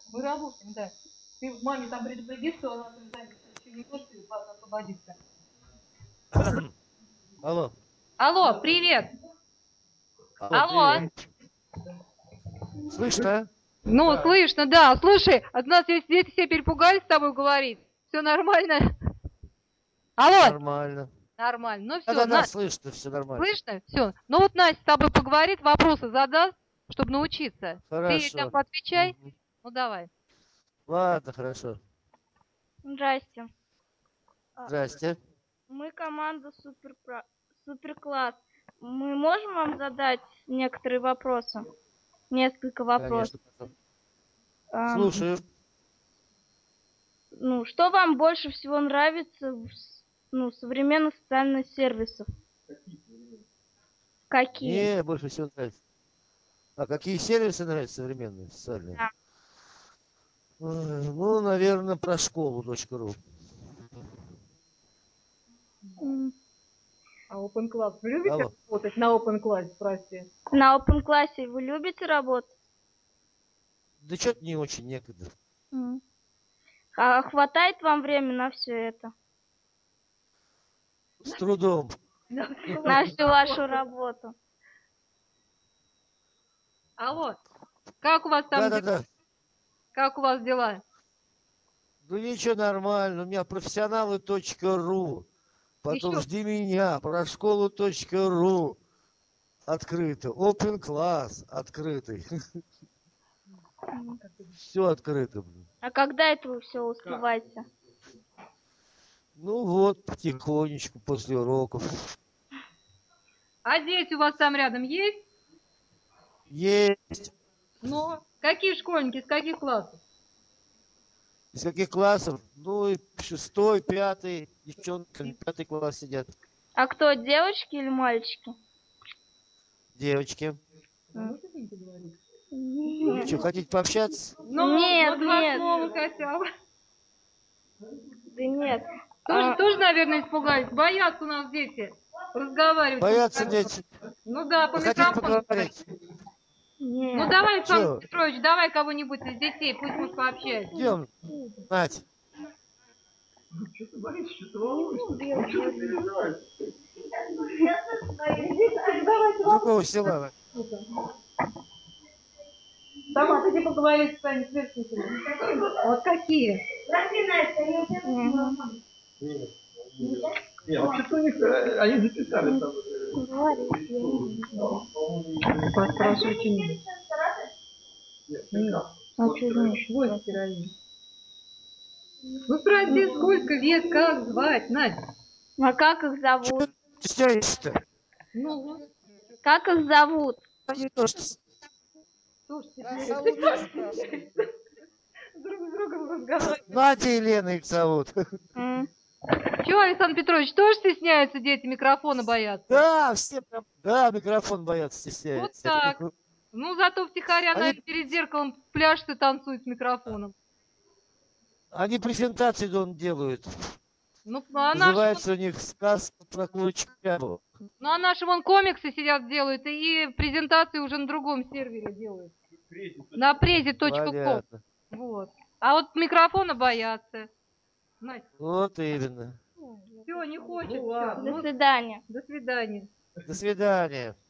Мы работаем, да. Ты маме там предупреди, что она там занята еще немножко и освободится. Алло. Алло, привет. Алло, Алло. привет. Слышно? Ну, Да. слышно, да. Слушай, от нас здесь дети все перепугались с тобой говорить. Все нормально? Алло. Нормально. Нормально. Ну все, Да-да-да, слышно, все нормально. слышно? Все. Ну вот Настя с тобой поговорит, вопросы задаст, чтобы научиться. Ты ей там Хорошо. поотвечай. Мгм. Ну давай. Ладно, хорошо. Здрасте. Здрасте. Мы команда Суперкласс. Мы можем вам задать некоторые вопросы? Несколько вопросов. Конечно, потом. Ам, Слушаю. ну, что вам больше всего нравится в современных социальных сервисах? Какие? Мне больше всего нравится. А какие сервисы нравятся современные, социальные? Да. Ой, ну, наверное, про школу.ру. М, А Open Class, вы любите Алло. работать на Open Class, спроси? На Open классе вы любите работать? Да что-то не очень некогда. М. А хватает вам времени на все это? С трудом. На всю вашу работу? Алло, как у вас там дела? Да-да-да. Как у вас дела? Ну ничего, нормально. У меня профессионалы.ру. Потом Еще жди меня. Про школу.ру. Открыто. Open класс открытый. М. Все открыто. Блин. А когда это вы все успеваете? Ну вот, потихонечку после уроков. А дети у вас там рядом есть? Есть. Ну, какие школьники, из каких классов? Из каких классов? Ну и шестой, пятый. Девчонки, пятый класс сидят. А кто, девочки или мальчики? Девочки. М. Что, хотите пообщаться? Ну, Нет, два нет, слова хотя бы. да нет. Тоже, наверное, испугались. Боятся у нас дети разговаривать по Боятся микрофону. дети. Ну да, по Вы хотите микрофону. поговорить? Ну Нет. давай, Александр Че? Петрович, давай кого-нибудь из детей, пусть мы пообщается. Идем, Надь. Что ты боишься, что ты волнуешься? Что ты переживаешь? С другого села. Сама ты поговори с своими сверстниками. Вот какие? Мгм. Нет, вообще-то у них, они записали там. Поспрашивайте не. Нет, А что значит? Вот героинь. Ну спроси, сколько вес, как звать, Надя? А как их Что зовут? ты стесняешься-то? Ну, Как их зовут? Они тоже слушайте, нас ты зовут, тоже спрашивают. друг с другом разговариваете. Надя и Лена их зовут. М. Чего, Александр Петрович, тоже стесняются дети, микрофона боятся? Да, все прям, да, микрофон боятся, Вот стесняются. так. Ну, зато втихаря, Они, наверное, перед зеркалом пляшут и танцуют с микрофоном. они презентации делают. Ну, Называется у них сказка про Куличабу. наши вон комиксы сидят делают, и презентации уже на другом сервере делают. На prezi.com. Понятно. Вот. А вот микрофона боятся. Настя, Вот именно. все, не хочет. Ну Все. ладно. До свидания. До свидания. До свидания.